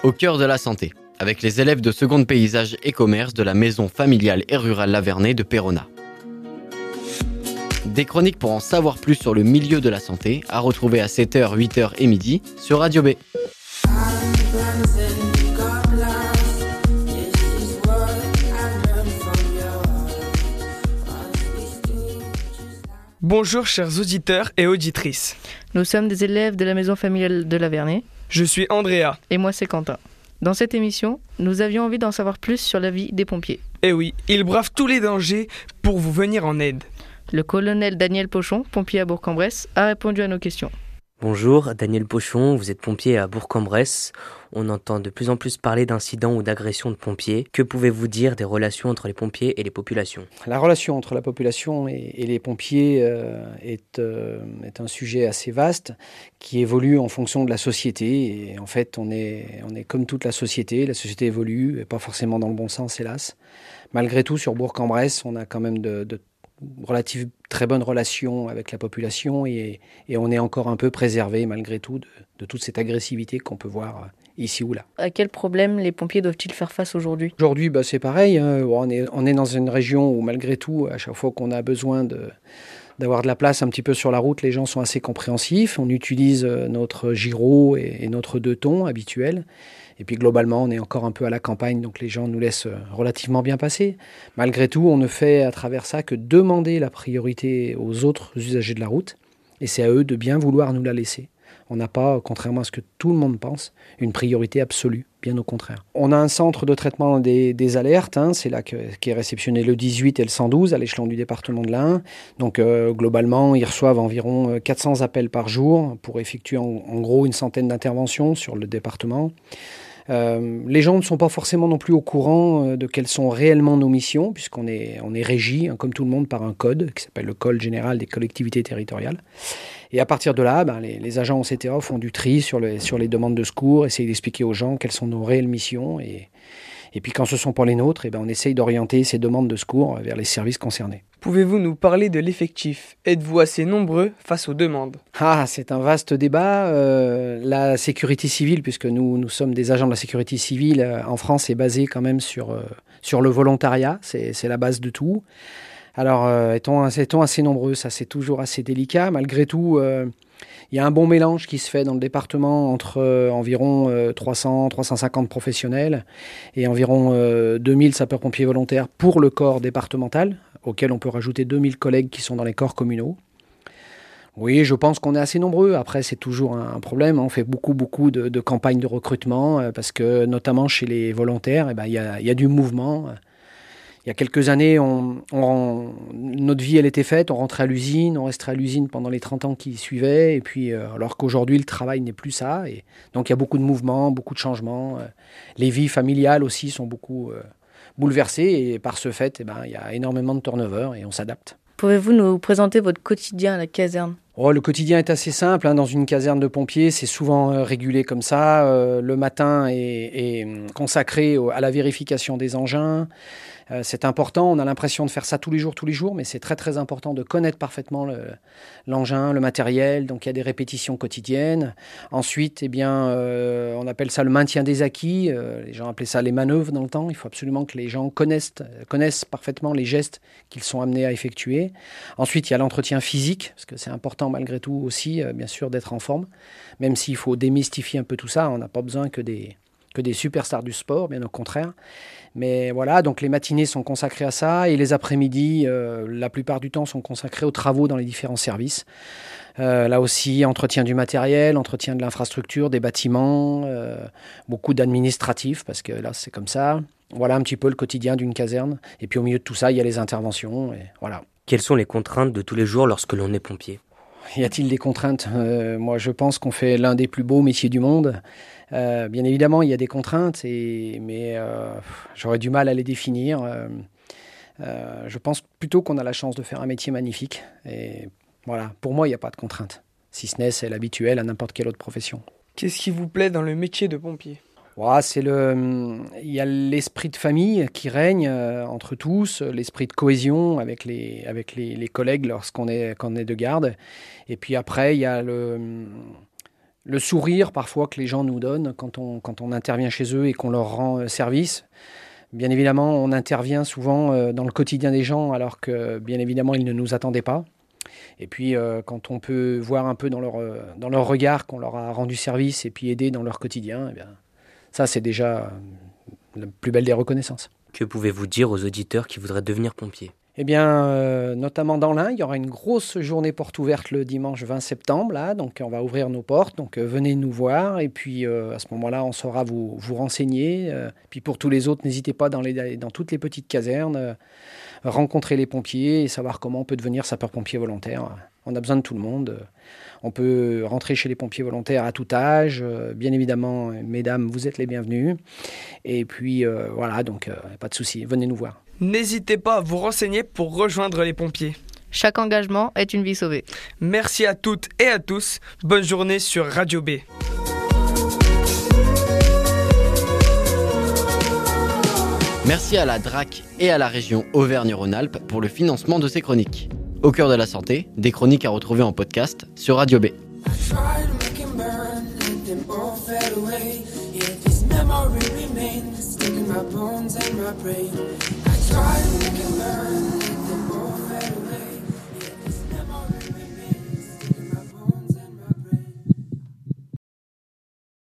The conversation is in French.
au cœur de la santé, avec les élèves de seconde paysage et commerce de la maison familiale et rurale Lavernais de Péronat. Des chroniques pour en savoir plus sur le milieu de la santé, à retrouver à 7h, 8h et midi sur Radio B. Bonjour chers auditeurs et auditrices. Nous sommes des élèves de la maison familiale de Lavernais. Je suis Andrea. Et moi c'est Quentin. Dans cette émission, nous avions envie d'en savoir plus sur la vie des pompiers. Eh oui, ils bravent tous les dangers pour vous venir en aide. Le colonel Daniel Pochon, pompier à Bourg-en-Bresse, a répondu à nos questions. Bonjour, Daniel Pochon, vous êtes pompier à Bourg-en-Bresse. On entend de plus en plus parler d'incidents ou d'agressions de pompiers. Que pouvez-vous dire des relations entre les pompiers et les populations ? La relation entre la population et les pompiers est un sujet assez vaste qui évolue en fonction de la société. Et en fait, on est comme toute la société évolue, et pas forcément dans le bon sens, hélas. Malgré tout, sur Bourg-en-Bresse, on a quand même de relative très bonnes relations avec la population et on est encore un peu préservé malgré tout de toute cette agressivité qu'on peut voir ici ou là. À quel problème les pompiers doivent-ils faire face aujourd'hui ? Aujourd'hui, c'est pareil. On est dans une région où malgré tout, à chaque fois qu'on a besoin d'avoir de la place un petit peu sur la route, les gens sont assez compréhensifs. On utilise notre gyro et notre 2 tons habituels. Et puis globalement, on est encore un peu à la campagne, donc les gens nous laissent relativement bien passer. Malgré tout, on ne fait à travers ça que demander la priorité aux autres usagers de la route. Et c'est à eux de bien vouloir nous la laisser. On n'a pas, contrairement à ce que tout le monde pense, une priorité absolue, bien au contraire. On a un centre de traitement des alertes, c'est là qui est réceptionné le 18 et le 112 à l'échelon du département de l'Ain. Donc globalement, ils reçoivent environ 400 appels par jour pour effectuer en gros une centaine d'interventions sur le département. Les gens ne sont pas forcément non plus au courant de quelles sont réellement nos missions, puisqu'on est régi, comme tout le monde, par un code qui s'appelle le Code général des collectivités territoriales. Et à partir de là, les agents en CTA font du tri sur les demandes de secours, essayent d'expliquer aux gens quelles sont nos réelles missions. Et puis quand ce ne sont pas les nôtres, on essaye d'orienter ces demandes de secours vers les services concernés. Pouvez-vous nous parler de l'effectif ? Êtes-vous assez nombreux face aux demandes ? C'est un vaste débat. La sécurité civile, puisque nous sommes des agents de la sécurité civile en France, est basée quand même sur le volontariat. C'est la base de tout. Alors, étant assez nombreux, ça c'est toujours assez délicat. Malgré tout, il y a un bon mélange qui se fait dans le département entre environ 300-350 professionnels et environ 2000 sapeurs-pompiers volontaires pour le corps départemental, auquel on peut rajouter 2000 collègues qui sont dans les corps communaux. Oui, je pense qu'on est assez nombreux. Après, c'est toujours un problème. On fait beaucoup de campagnes de recrutement parce que, notamment chez les volontaires, il y a du mouvement. Il y a quelques années, notre vie, elle était faite. On rentrait à l'usine, on restait à l'usine pendant les 30 ans qui suivaient. Et puis, alors qu'aujourd'hui, le travail n'est plus ça. Et donc, il y a beaucoup de mouvements, beaucoup de changements. Les vies familiales aussi sont beaucoup bouleversées. Et par ce fait, il y a énormément de turnover et on s'adapte. Pouvez-vous nous présenter votre quotidien à la caserne ? Le quotidien est assez simple. Dans une caserne de pompiers, c'est souvent régulé comme ça. Le matin est consacré à la vérification des engins. C'est important, on a l'impression de faire ça tous les jours, mais c'est très très important de connaître parfaitement l'engin, le matériel, donc il y a des répétitions quotidiennes. Ensuite, on appelle ça le maintien des acquis, les gens appelaient ça les manœuvres dans le temps. Il faut absolument que les gens connaissent parfaitement les gestes qu'ils sont amenés à effectuer. Ensuite, il y a l'entretien physique, parce que c'est important malgré tout aussi, bien sûr, d'être en forme, même s'il faut démystifier un peu tout ça, on n'a pas besoin que des superstars du sport, bien au contraire. Mais voilà, donc les matinées sont consacrées à ça et les après-midi, la plupart du temps, sont consacrés aux travaux dans les différents services. Là aussi, entretien du matériel, entretien de l'infrastructure, des bâtiments, beaucoup d'administratifs, parce que là, c'est comme ça. Voilà un petit peu le quotidien d'une caserne. Et puis au milieu de tout ça, il y a les interventions. Et voilà. Quelles sont les contraintes de tous les jours lorsque l'on est pompier ? Y a-t-il des contraintes ? Moi, je pense qu'on fait l'un des plus beaux métiers du monde. Bien évidemment, il y a des contraintes, mais j'aurais du mal à les définir. Je pense plutôt qu'on a la chance de faire un métier magnifique. Et voilà, pour moi, il n'y a pas de contraintes, si ce n'est celle habituelle à n'importe quelle autre profession. Qu'est-ce qui vous plaît dans le métier de pompier ? Il y a l'esprit de famille qui règne entre tous, l'esprit de cohésion avec les collègues lorsqu'on est de garde. Et puis après, il y a le sourire parfois que les gens nous donnent quand on intervient chez eux et qu'on leur rend service. Bien évidemment, on intervient souvent dans le quotidien des gens alors que, bien évidemment, ils ne nous attendaient pas. Et puis, quand on peut voir un peu dans leur regard qu'on leur a rendu service et puis aidé dans leur quotidien, eh bien, ça, c'est déjà la plus belle des reconnaissances. Que pouvez-vous dire aux auditeurs qui voudraient devenir pompiers ? Eh bien, notamment dans l'Ain, il y aura une grosse journée porte ouverte le dimanche 20 septembre. Là, donc, on va ouvrir nos portes. Donc, venez nous voir. Et puis, à ce moment-là, on saura vous renseigner. Puis, pour tous les autres, n'hésitez pas dans toutes les petites casernes, rencontrer les pompiers et savoir comment on peut devenir sapeur-pompier volontaire. On a besoin de tout le monde. On peut rentrer chez les pompiers volontaires à tout âge. Bien évidemment, mesdames, vous êtes les bienvenues. Et puis, voilà, donc, pas de souci. Venez nous voir. N'hésitez pas à vous renseigner pour rejoindre les pompiers. Chaque engagement est une vie sauvée. Merci à toutes et à tous. Bonne journée sur Radio B. Merci à la DRAC et à la région Auvergne-Rhône-Alpes pour le financement de ces chroniques. Au cœur de la santé, des chroniques à retrouver en podcast sur Radio B. My bones and my brain. I tried to make it learn.